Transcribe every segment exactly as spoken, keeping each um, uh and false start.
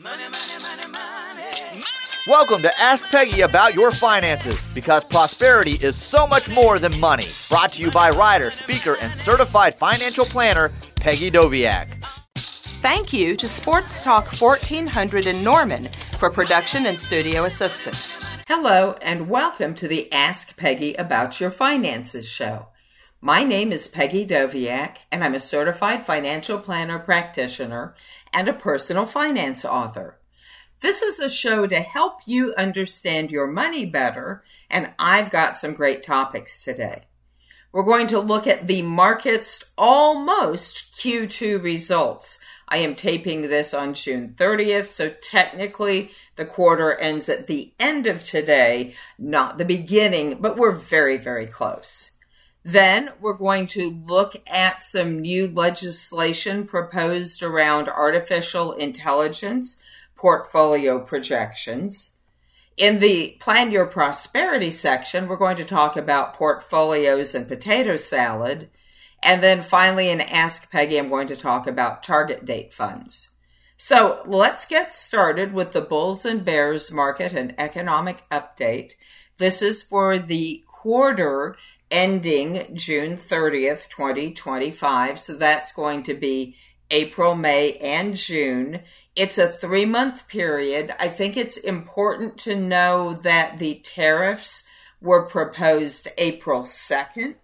Money, money, money, money. Welcome to Ask Peggy About Your Finances, because prosperity is so much more than money. Brought to you by writer, speaker, and certified financial planner, Peggy Doviak. Thank you to Sports Talk fourteen hundred in Norman for production and studio assistance. Hello, and welcome to the Ask Peggy About Your Finances show. My name is Peggy Doviak, and I'm a certified financial planner practitioner and a personal finance author. This is a show to help you understand your money better, and I've got some great topics today. We're going to look at the market's almost Q two results. I am taping this on June thirtieth, so technically the quarter ends at the end of today, not the beginning, but we're very, very close. Then we're going to look at some new legislation proposed around artificial intelligence, portfolio projections. In the Plan Your Prosperity section, we're going to talk about portfolios and potato salad. And then finally, in Ask Peggy, I'm going to talk about target date funds. So let's get started with the Bulls and Bears market and economic update. This is for the quarter ending June thirtieth, twenty twenty-five. So that's going to be April, May, and June. It's a three-month period. I think it's important to know that the tariffs were proposed April second.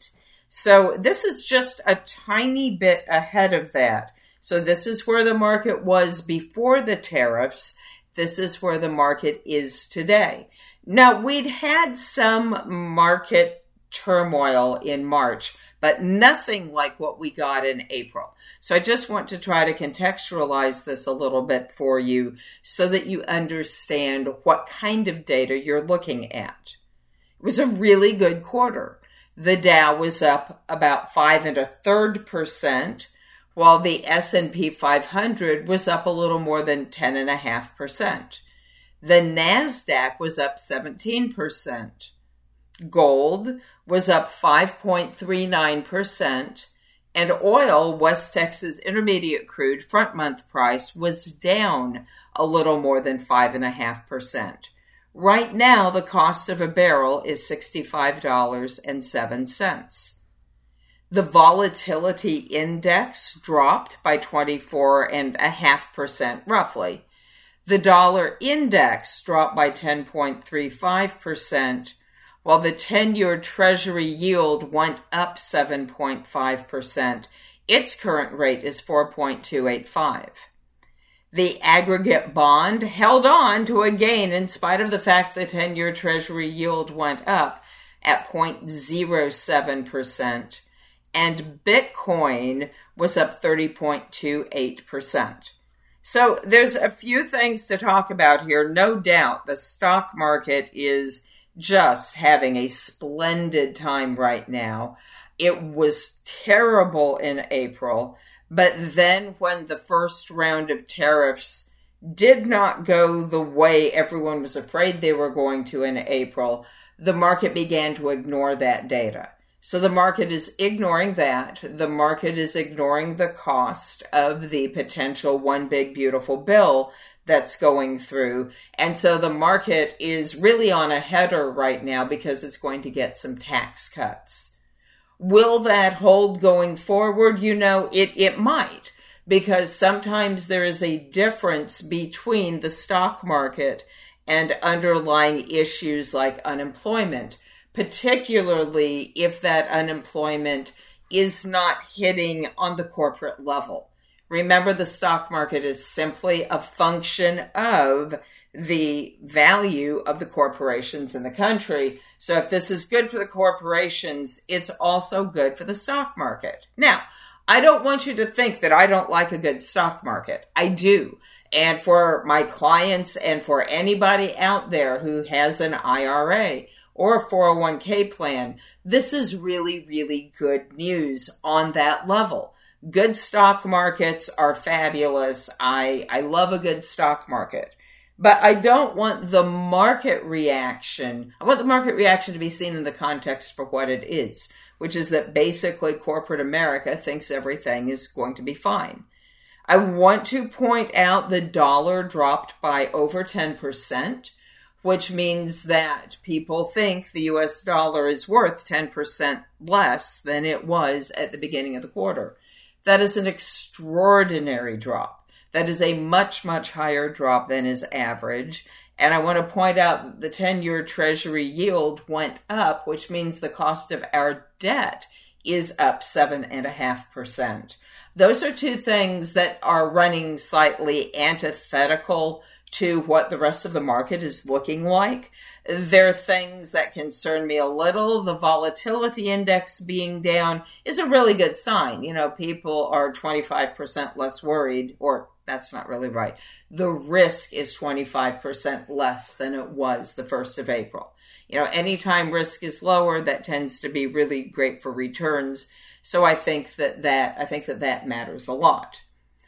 So this is just a tiny bit ahead of that. So this is where the market was before the tariffs. This is where the market is today. Now, we'd had some market turmoil in March, but nothing like what we got in April. So I just want to try to contextualize this a little bit for you so that you understand what kind of data you're looking at. It was a really good quarter. The Dow was up about five and a third percent, while the S and P five hundred was up a little more than ten and a half percent. The NASDAQ was up seventeen percent. Gold was up five point three nine percent, and oil, West Texas Intermediate crude front month price, was down a little more than five point five percent. Right now, the cost of a barrel is sixty-five dollars and seven cents. The volatility index dropped by twenty-four point five percent roughly. The dollar index dropped by ten point three five percent, while the ten-year Treasury yield went up seven point five percent. Its current rate is four point two eight five. The aggregate bond held on to a gain in spite of the fact the ten-year Treasury yield went up at zero point zero seven percent, and Bitcoin was up thirty point two eight percent. So there's a few things to talk about here. No doubt the stock market is just having a splendid time right now. It was terrible in April, but then when the first round of tariffs did not go the way everyone was afraid they were going to in April, the market began to ignore that data. So the market is ignoring that. The market is ignoring the cost of the potential one big beautiful bill that's going through. And so the market is really on a header right now because it's going to get some tax cuts. Will that hold going forward? You know, it, it might, because sometimes there is a difference between the stock market and underlying issues like unemployment, particularly if that unemployment is not hitting on the corporate level. Remember, the stock market is simply a function of the value of the corporations in the country. So if this is good for the corporations, it's also good for the stock market. Now, I don't want you to think that I don't like a good stock market. I do. And for my clients and for anybody out there who has an I R A or a four oh one k plan, this is really, really good news on that level. Good stock markets are fabulous. I, I love a good stock market. But I don't want the market reaction, I want the market reaction to be seen in the context for what it is, which is that basically corporate America thinks everything is going to be fine. I want to point out the dollar dropped by over ten percent, which means that people think the U S dollar is worth ten percent less than it was at the beginning of the quarter. That is an extraordinary drop. That is a much, much higher drop than is average. And I want to point out that the ten-year Treasury yield went up, which means the cost of our debt is up seven point five percent. Those are two things that are running slightly antithetical to what the rest of the market is looking like. They're things that concern me a little. The volatility index being down is a really good sign. You know, people are twenty-five percent less worried, or that's not really right. The risk is twenty-five percent less than it was the first of April. You know, anytime risk is lower, that tends to be really great for returns. So I think that that, I think that that matters a lot.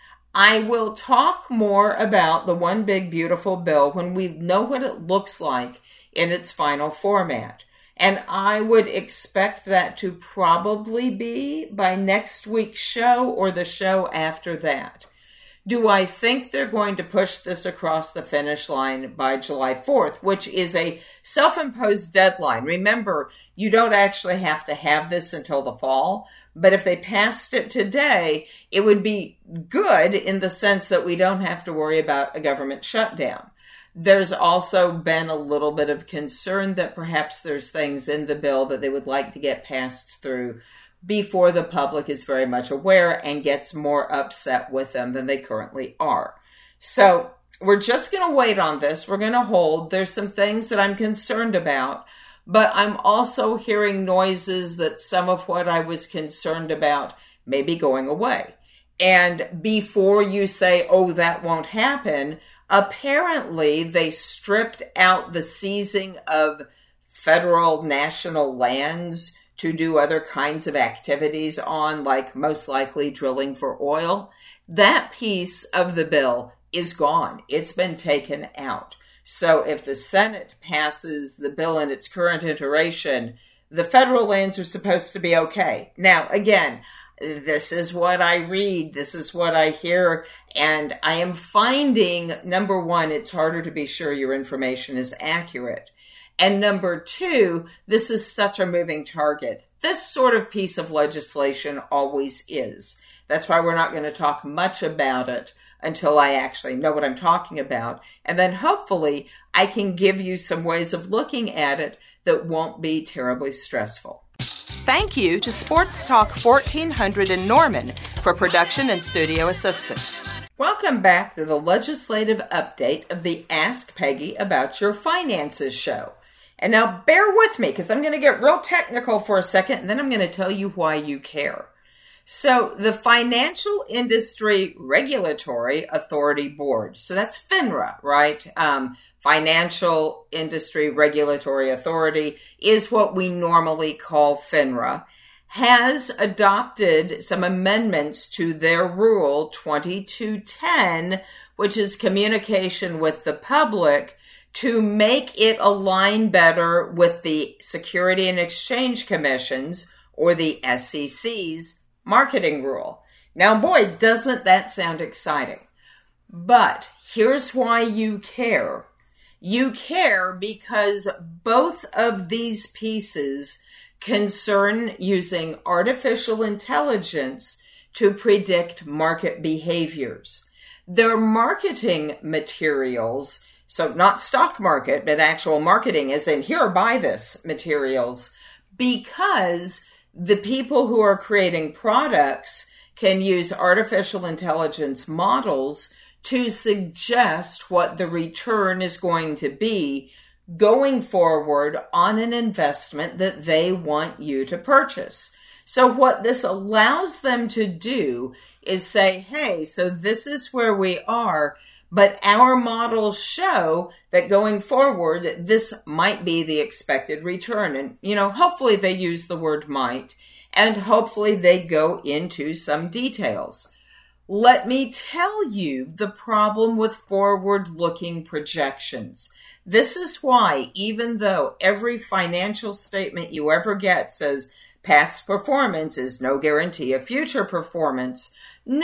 I will talk more about the One Big Beautiful Bill when we know what it looks like in its final format. And I would expect that to probably be by next week's show or the show after that. Do I think they're going to push this across the finish line by July fourth, which is a self-imposed deadline? Remember, you don't actually have to have this until the fall, but if they passed it today, it would be good in the sense that we don't have to worry about a government shutdown. There's also been a little bit of concern that perhaps there's things in the bill that they would like to get passed through before the public is very much aware and gets more upset with them than they currently are. So we're just going to wait on this. We're going to hold. There's some things that I'm concerned about, but I'm also hearing noises that some of what I was concerned about may be going away. And before you say, oh, that won't happen, apparently they stripped out the seizing of federal national lands to do other kinds of activities on, like most likely drilling for oil. That piece of the bill is gone. It's been taken out. So if the Senate passes the bill in its current iteration, the federal lands are supposed to be okay. Now, again, this is what I read, this is what I hear, and I am finding, number one, it's harder to be sure your information is accurate. And number two, this is such a moving target. This sort of piece of legislation always is. That's why we're not going to talk much about it until I actually know what I'm talking about. And then hopefully I can give you some ways of looking at it that won't be terribly stressful. Thank you to Sports Talk fourteen hundred in Norman for production and studio assistance. Welcome back to the legislative update of the Ask Peggy About Your Finances show. And now bear with me because I'm going to get real technical for a second and then I'm going to tell you why you care. So the Financial Industry Regulatory Authority Board, so that's FINRA, right? Um, Financial Industry Regulatory Authority is what we normally call FINRA, has adopted some amendments to their Rule twenty-two ten, which is communication with the public, to make it align better with the Security and Exchange Commission's, or the S E C's, marketing rule. Now, boy, doesn't that sound exciting. But here's why you care. You care because both of these pieces concern using artificial intelligence to predict market behaviors. Their marketing materials, so not stock market, but actual marketing, as in here, buy this materials, because the people who are creating products can use artificial intelligence models to suggest what the return is going to be going forward on an investment that they want you to purchase. So what this allows them to do is say, hey, so this is where we are, but our models show that going forward, this might be the expected return. And, you know, hopefully they use the word might, and hopefully they go into some details. Let me tell you the problem with forward-looking projections. This is why, even though every financial statement you ever get says past performance is no guarantee of future performance.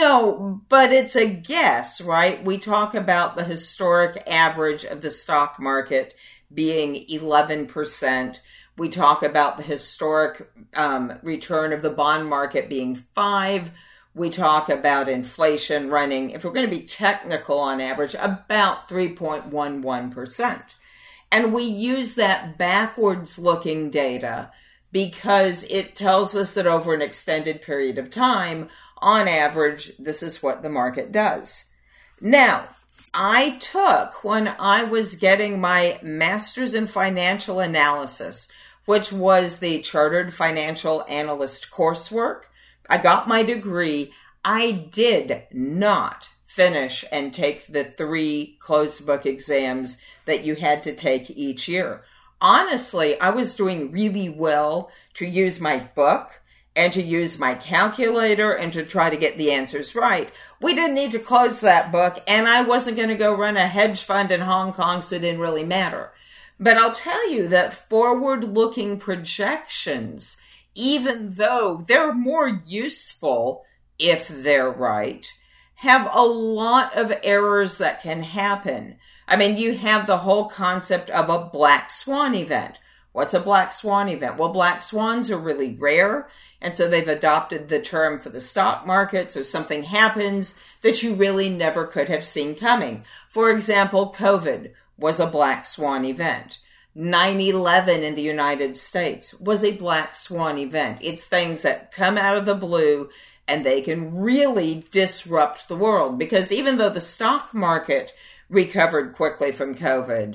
No, but it's a guess, right? We talk about the historic average of the stock market being eleven percent. We talk about the historic um, return of the bond market being five. We talk about inflation running, if we're going to be technical on average, about three point one one percent. And we use that backwards looking data because it tells us that over an extended period of time, on average, this is what the market does. Now, I took, when I was getting my master's in financial analysis, which was the Chartered Financial Analyst coursework, I got my degree. I did not finish and take the three closed book exams that you had to take each year. Honestly, I was doing really well to use my book and to use my calculator and to try to get the answers right. We didn't need to close that book, and I wasn't going to go run a hedge fund in Hong Kong, so it didn't really matter. But I'll tell you that forward-looking projections, even though they're more useful if they're right, have a lot of errors that can happen. I mean, you have the whole concept of a black swan event. What's a black swan event? Well, black swans are really rare, and so they've adopted the term for the stock market, so something happens that you really never could have seen coming. For example, COVID was a black swan event. nine eleven in the United States was a black swan event. It's things that come out of the blue and they can really disrupt the world, because even though the stock market recovered quickly from COVID,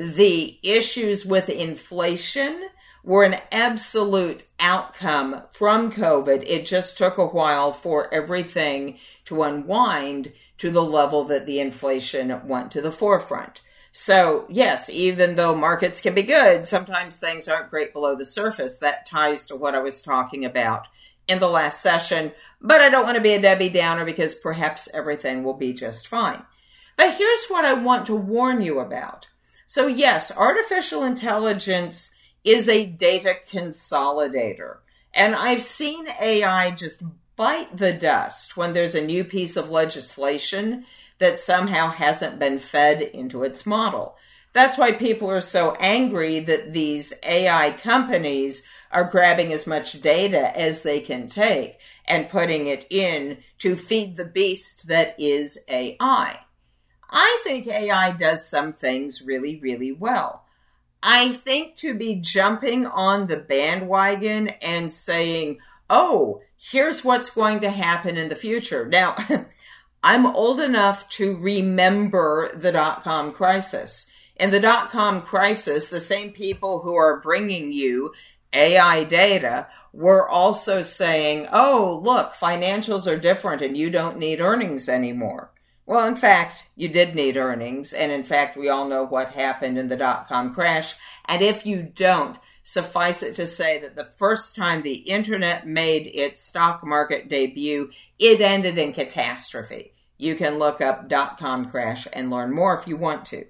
the issues with inflation were an absolute outcome from COVID. It just took a while for everything to unwind to the level that the inflation went to the forefront. So, yes, even though markets can be good, sometimes things aren't great below the surface. That ties to what I was talking about in the last session. But I don't want to be a Debbie Downer, because perhaps everything will be just fine. But here's what I want to warn you about. So, yes, artificial intelligence is a data consolidator. And I've seen A I just bite the dust when there's a new piece of legislation that somehow hasn't been fed into its model. That's why people are so angry that these A I companies are grabbing as much data as they can take and putting it in to feed the beast that is A I. I think A I does some things really, really well. I think to be jumping on the bandwagon and saying, oh, here's what's going to happen in the future. Now, I'm old enough to remember the dot-com crisis. In the dot-com crisis, the same people who are bringing you A I data were also saying, oh, look, financials are different and you don't need earnings anymore. Well, in fact, you did need earnings. And in fact, we all know what happened in the dot-com crash. And if you don't, suffice it to say that the first time the internet made its stock market debut, it ended in catastrophe. You can look up dot-com crash and learn more if you want to.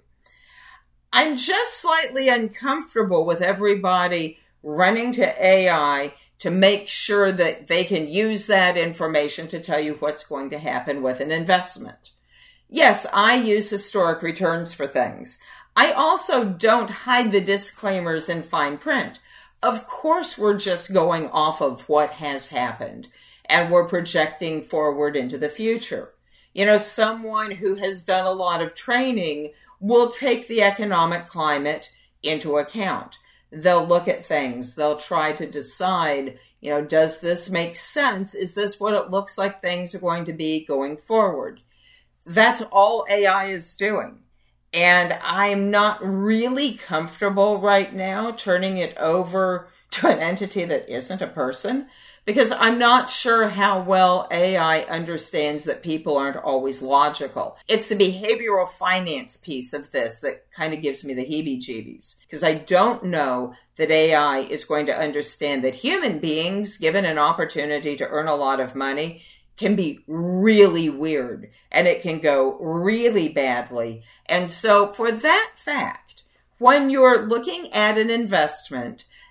I'm just slightly uncomfortable with everybody running to A I to make sure that they can use that information to tell you what's going to happen with an investment. Yes, I use historic returns for things. I also don't hide the disclaimers in fine print. Of course, we're just going off of what has happened, and we're projecting forward into the future. You know, someone who has done a lot of training will take the economic climate into account. They'll look at things. They'll try to decide, you know, does this make sense? Is this what it looks like things are going to be going forward? That's all A I is doing. And I'm not really comfortable right now turning it over to an entity that isn't a person, because I'm not sure how well A I understands that people aren't always logical. It's the behavioral finance piece of this that kind of gives me the heebie-jeebies, because I don't know that A I is going to understand that human beings, given an opportunity to earn a lot of money, can be really weird, and it can go really badly. And so for that fact, when you're looking at an investment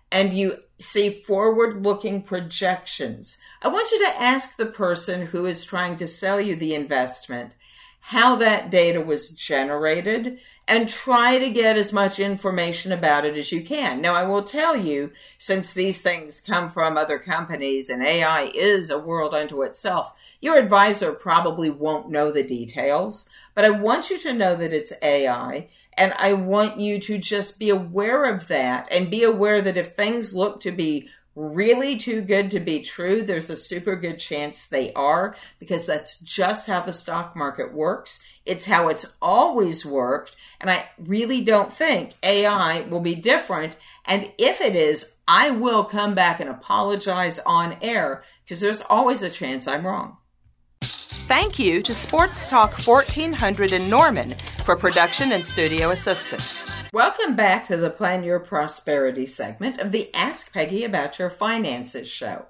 and you see forward-looking projections, I want you to ask the person who is trying to sell you the investment how that data was generated and try to get as much information about it as you can. Now, I will tell you, since these things come from other companies and A I is a world unto itself, your advisor probably won't know the details, but I want you to know that it's A I, and I want you to just be aware of that and be aware that if things look to be really too good to be true, there's a super good chance they are, because that's just how the stock market works. It's how it's always worked, and I really don't think A I will be different. And if it is, I will come back and apologize on air, because there's always a chance I'm wrong. Thank you to Sports Talk fourteen hundred in Norman for production and studio assistance. Welcome back to the Plan Your Prosperity segment of the Ask Peggy About Your Finances show.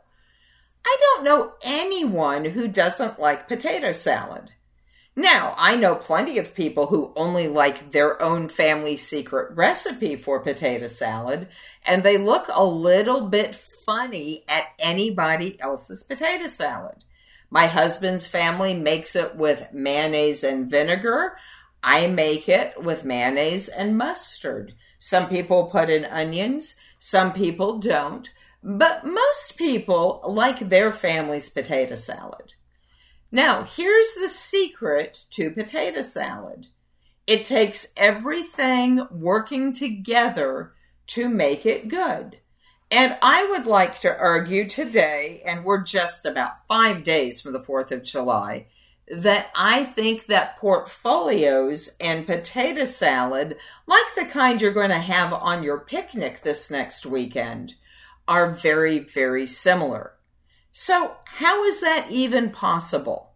I don't know anyone who doesn't like potato salad. Now, I know plenty of people who only like their own family secret recipe for potato salad, and they look a little bit funny at anybody else's potato salad. My husband's family makes it with mayonnaise and vinegar. I make it with mayonnaise and mustard. Some people put in onions, some people don't, but most people like their family's potato salad. Now, here's the secret to potato salad. It takes everything working together to make it good. And I would like to argue today, and we're just about five days from the fourth of July, that I think that portfolios and potato salad, like the kind you're going to have on your picnic this next weekend, are very, very similar. So how is that even possible?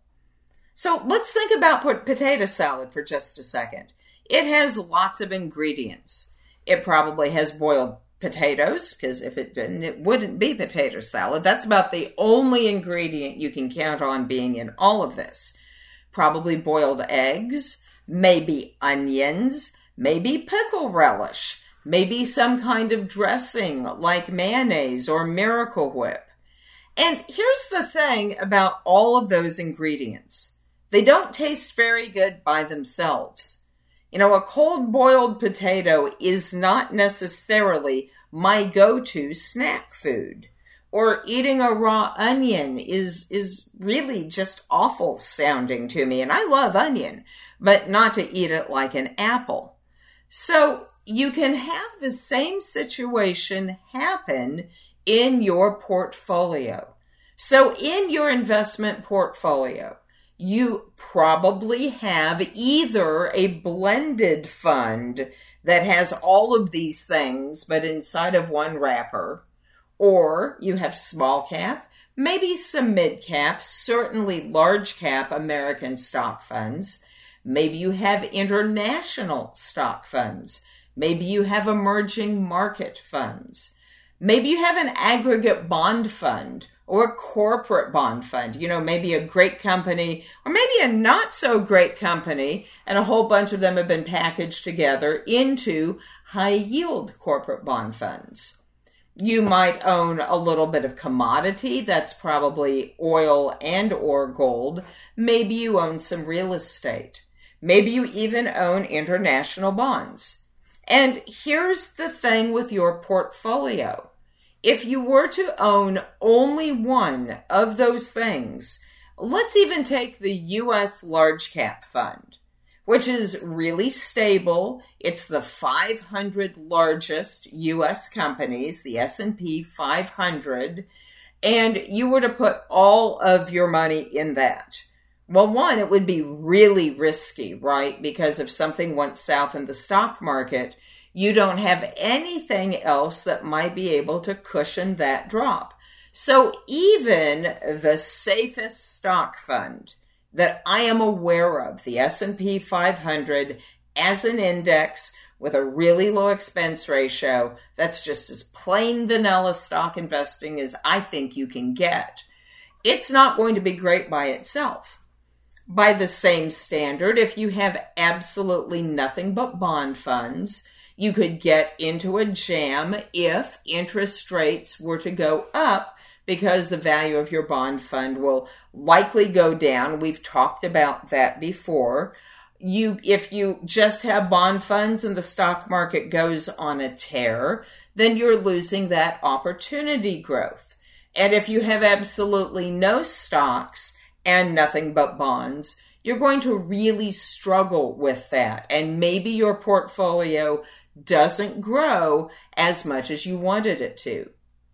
So let's think about potato salad for just a second. It has lots of ingredients. It probably has boiled potatoes, because if it didn't, it wouldn't be potato salad. That's about the only ingredient you can count on being in all of this. Probably boiled eggs, maybe onions, maybe pickle relish, maybe some kind of dressing like mayonnaise or Miracle Whip. And here's the thing about all of those ingredients. They don't taste very good by themselves. You know, a cold boiled potato is not necessarily my go-to snack food. Or eating a raw onion is is really just awful sounding to me. And I love onion, but not to eat it like an apple. So you can have the same situation happen in your portfolio. So in your investment portfolio, you probably have either a blended fund that has all of these things, but inside of one wrapper, or you have small cap, maybe some mid cap, certainly large cap American stock funds. Maybe you have international stock funds. Maybe you have emerging market funds. Maybe you have an aggregate bond fund or a corporate bond fund, you know, maybe a great company or maybe a not so great company, and a whole bunch of them have been packaged together into high yield corporate bond funds. You might own a little bit of commodity, that's probably oil and or gold. Maybe you own some real estate. Maybe you even own international bonds. And here's the thing with your portfolio. If you were to own only one of those things, let's even take the U S Large Cap Fund, which is really stable. It's the five hundred largest U S companies, the S and P five hundred, and you were to put all of your money in that. Well, one, it would be really risky, right? Because if something went south in the stock market, you don't have anything else that might be able to cushion that drop. So even the safest stock fund that I am aware of, the S and P five hundred as an index with a really low expense ratio, that's just as plain vanilla stock investing as I think you can get. It's not going to be great by itself. By the same standard, if you have absolutely nothing but bond funds, You could get into a jam if interest rates were to go up because the value of your bond fund will likely go down. We've talked about that before. You, if you just have bond funds and the stock market goes on a tear, then you're losing that opportunity growth. And if you have absolutely no stocks and nothing but bonds, you're going to really struggle with that. And maybe your portfolio doesn't grow as much as you wanted it to.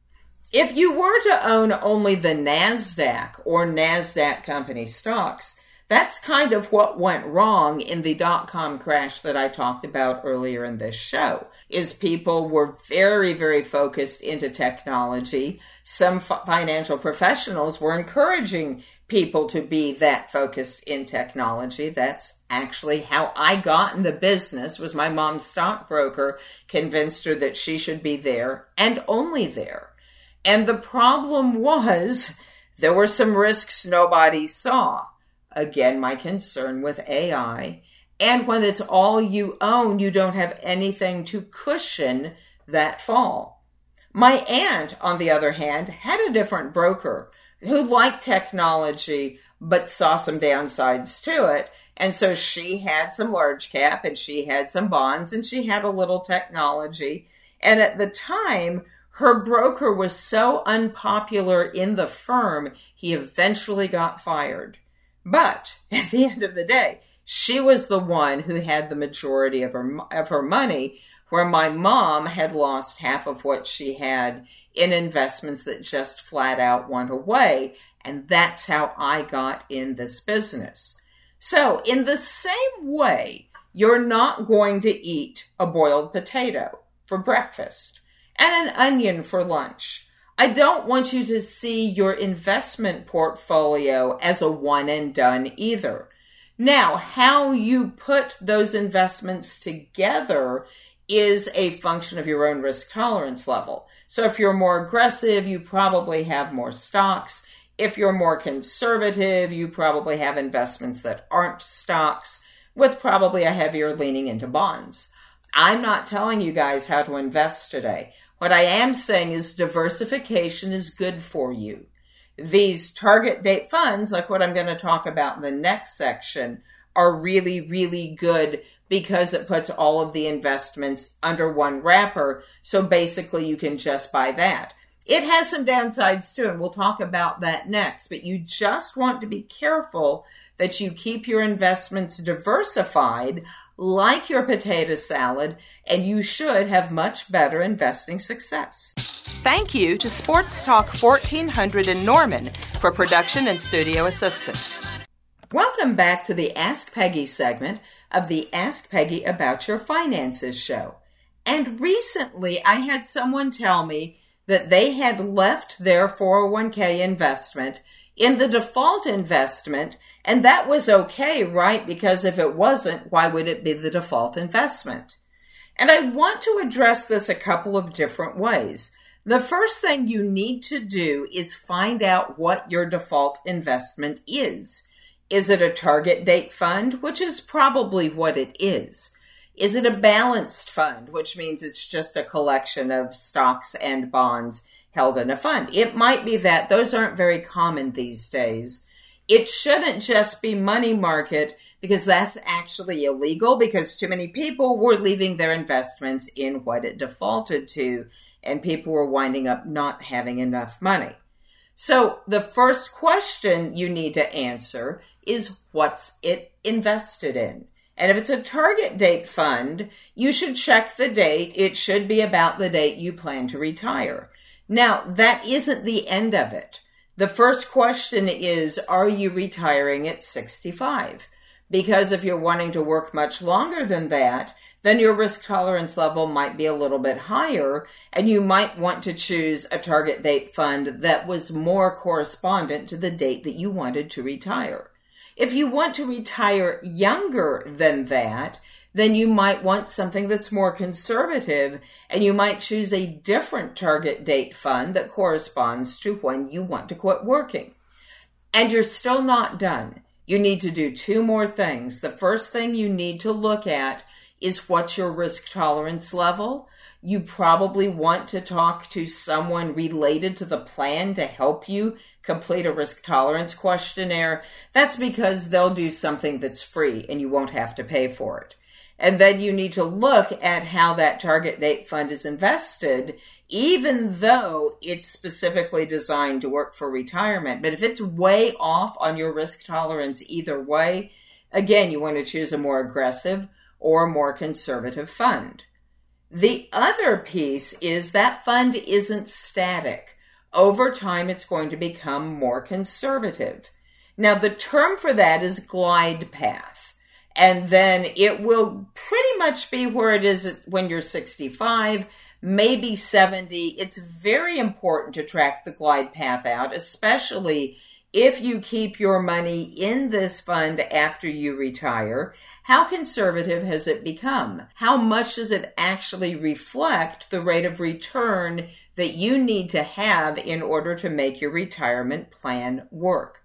If you were to own only the NASDAQ or NASDAQ company stocks, that's kind of what went wrong in the dot-com crash that I talked about earlier in this show, is people were very, very focused into technology. Some f- financial professionals were encouraging people to be that focused in technology. That's actually how I got in the business, was my mom's stockbroker convinced her that she should be there and only there. And the problem was there were some risks nobody saw. Again, my concern with A I. And when it's all you own, you don't have anything to cushion that fall. My aunt, on the other hand, had a different broker who liked technology but saw some downsides to it. And so she had some large cap and she had some bonds and she had a little technology. And at the time, her broker was so unpopular in the firm, he eventually got fired. But at the end of the day, she was the one who had the majority of her of her money, where my mom had lost half of what she had in investments that just flat out went away. And that's how I got in this business. So in the same way, you're not going to eat a boiled potato for breakfast and an onion for lunch. I don't want you to see your investment portfolio as a one and done either. Now, how you put those investments together is a function of your own risk tolerance level. So if you're more aggressive, you probably have more stocks. If you're more conservative, you probably have investments that aren't stocks, with probably a heavier leaning into bonds. I'm not telling you guys how to invest today. What I am saying is diversification is good for you. These target date funds, like what I'm going to talk about in the next section, are really, really good because it puts all of the investments under one wrapper. So basically you can just buy that. It has some downsides too, and we'll talk about that next. But you just want to be careful that you keep your investments diversified like your potato salad, and you should have much better investing success. Thank you to Sports Talk fourteen hundred in Norman for production and studio assistance. Welcome back to the Ask Peggy segment of the Ask Peggy About Your Finances show. And recently I had someone tell me that they had left their four oh one k investment in the default investment, and that was okay, right? Because if it wasn't, why would it be the default investment? And I want to address this a couple of different ways. The first thing you need to do is find out what your default investment is. Is it a target date fund, which is probably what it is? Is it a balanced fund, which means it's just a collection of stocks and bonds held in a fund? It might be that. Those aren't very common these days. It shouldn't just be money market, because that's actually illegal, because too many people were leaving their investments in what it defaulted to, and people were winding up not having enough money. So the first question you need to answer is, what's it invested in? And if it's a target date fund, you should check the date. It should be about the date you plan to retire. Now, that isn't the end of it. The first question is, are you retiring at sixty-five? Because if you're wanting to work much longer than that, then your risk tolerance level might be a little bit higher, and you might want to choose a target date fund that was more correspondent to the date that you wanted to retire. If you want to retire younger than that, then you might want something that's more conservative, and you might choose a different target date fund that corresponds to when you want to quit working. And you're still not done. You need to do two more things. The first thing you need to look at is what's your risk tolerance level. You probably want to talk to someone related to the plan to help you complete a risk tolerance questionnaire. That's because they'll do something that's free and you won't have to pay for it. And then you need to look at how that target date fund is invested, even though it's specifically designed to work for retirement. But if it's way off on your risk tolerance either way, again, you want to choose a more aggressive or more conservative fund. The other piece is that fund isn't static. Over time, it's going to become more conservative. Now, the term for that is glide path. And then it will pretty much be where it is when you're sixty-five, maybe seventy. It's very important to track the glide path out, especially if you keep your money in this fund after you retire. How conservative has it become? How much does it actually reflect the rate of return that you need to have in order to make your retirement plan work?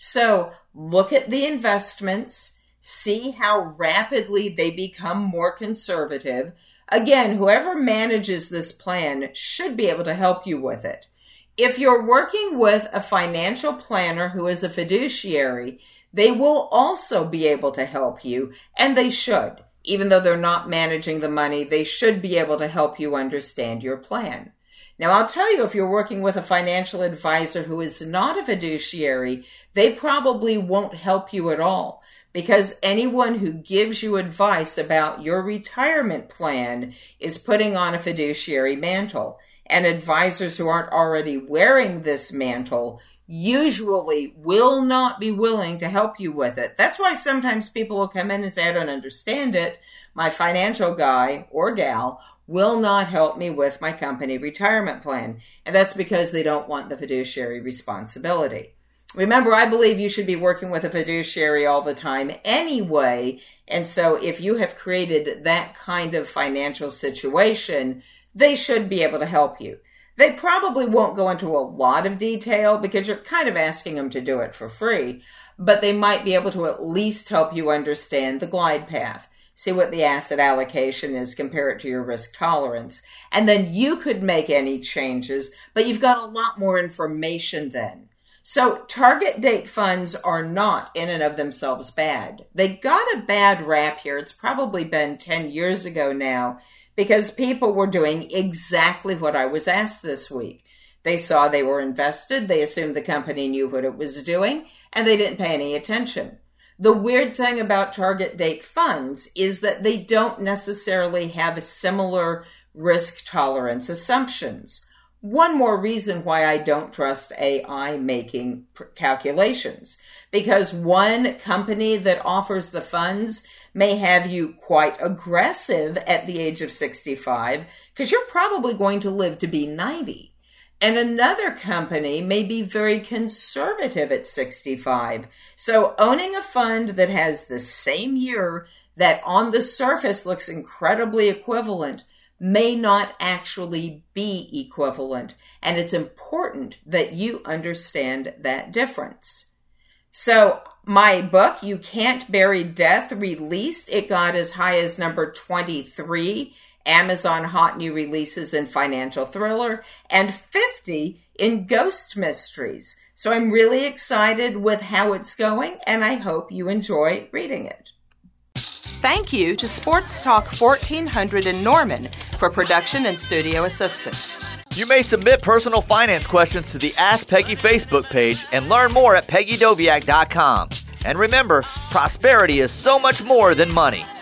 So look at the investments. See how rapidly they become more conservative. Again, whoever manages this plan should be able to help you with it. If you're working with a financial planner who is a fiduciary, they will also be able to help you, and they should. Even though they're not managing the money, they should be able to help you understand your plan. Now, I'll tell you, if you're working with a financial advisor who is not a fiduciary, they probably won't help you at all. Because anyone who gives you advice about your retirement plan is putting on a fiduciary mantle. And advisors who aren't already wearing this mantle usually will not be willing to help you with it. That's why sometimes people will come in and say, I don't understand it. My financial guy or gal will not help me with my company retirement plan. And that's because they don't want the fiduciary responsibility. Remember, I believe you should be working with a fiduciary all the time anyway. And so if you have created that kind of financial situation, they should be able to help you. They probably won't go into a lot of detail because you're kind of asking them to do it for free, but they might be able to at least help you understand the glide path. See what the asset allocation is, compare it to your risk tolerance. And then you could make any changes, but you've got a lot more information then. So target date funds are not in and of themselves bad. They got a bad rap here. It's probably been ten years ago now because people were doing exactly what I was asked this week. They saw they were invested. They assumed the company knew what it was doing, and they didn't pay any attention. The weird thing about target date funds is that they don't necessarily have similar risk tolerance assumptions. One more reason why I don't trust A I making calculations, because one company that offers the funds may have you quite aggressive at the age of sixty-five because you're probably going to live to be ninety. And another company may be very conservative at sixty-five. So owning a fund that has the same year that on the surface looks incredibly equivalent may not actually be equivalent. And it's important that you understand that difference. So my book, You Can't Bury Death, released. It got as high as number twenty-three, Amazon Hot New Releases in Financial Thriller, and fifty in Ghost Mysteries. So I'm really excited with how it's going, and I hope you enjoy reading it. Thank you to Sports Talk fourteen hundred in Norman for production and studio assistance. You may submit personal finance questions to the Ask Peggy Facebook page and learn more at peggy doviak dot com. And remember, prosperity is so much more than money.